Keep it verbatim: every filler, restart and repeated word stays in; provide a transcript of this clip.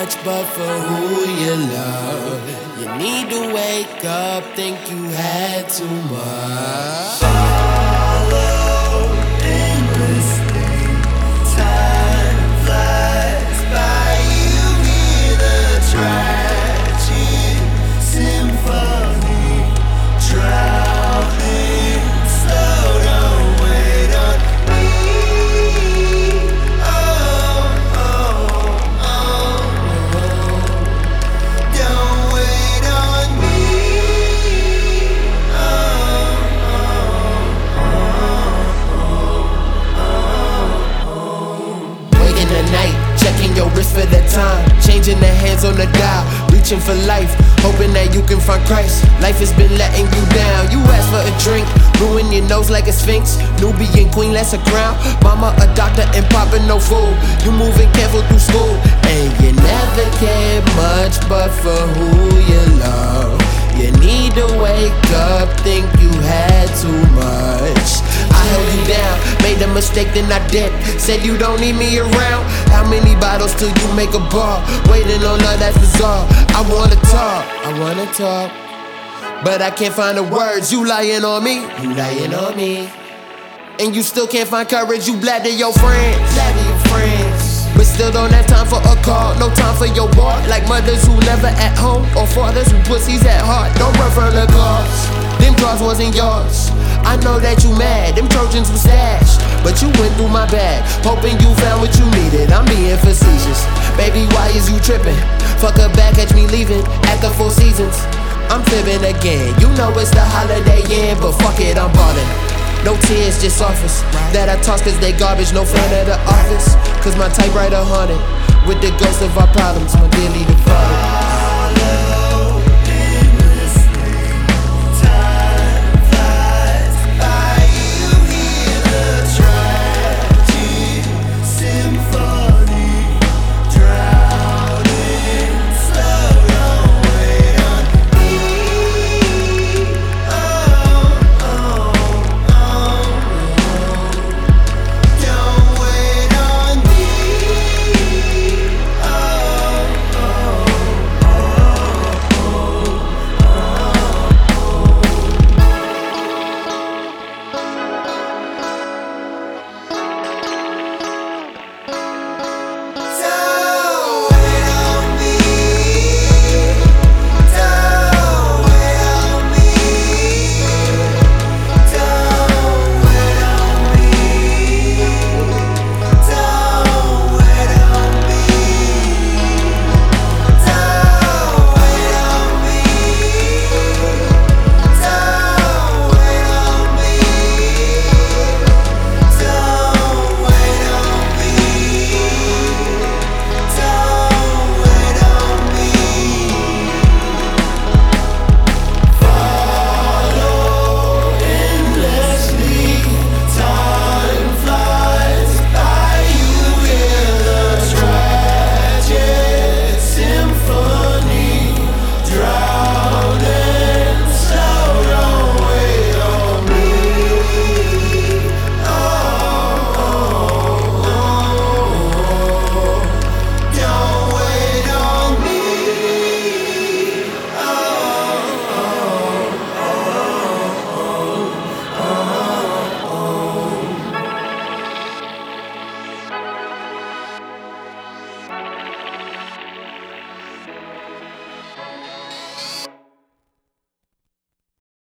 much, but for who you love, you need to wake up, think you had too much. Follow endlessly, time flies by, you hear the tragic symphony drowning slow. Don't wait on me, oh, oh, oh. Don't wait on me, oh, oh, oh. Waking the night, checking your wrist for the time, changing the hands on the dial, reaching for life, hoping that you can find Christ. Life has been letting you down. You ask for a drink, ruin your nose like a sphinx. Nubian queen, that's a crown. Mama a doctor and papa no fool. You moving careful through school, and you never cared much, but for who you love, you need to wake up, think you had too much. I held you down, made a mistake, then I dipped. Said you don't need me around. How many bottles till you make a bar? Waiting on love, that's bizarre. I wanna talk, I wanna talk, but I can't find the words. You lying on me, you lying on me, and you still can't find courage. You blab to your friends, blab to your friends, but still don't have time for a call. No time for your boy. Like mothers who never at home, or fathers who pussies at heart. Don't run from the cars, them draws wasn't yours. I know that you mad, them Trojans were stashed, but you went through my bag, hoping you found what you needed. I'm being facetious, baby, why is you tripping? Fuck her back, catch me leaving after four seasons. I'm fibbing again, you know it's the holiday end, but fuck it, I'm ballin'. No tears, just offers that I toss cause they garbage. No fan of the office, cause my typewriter haunted with the ghost of our problems. My daily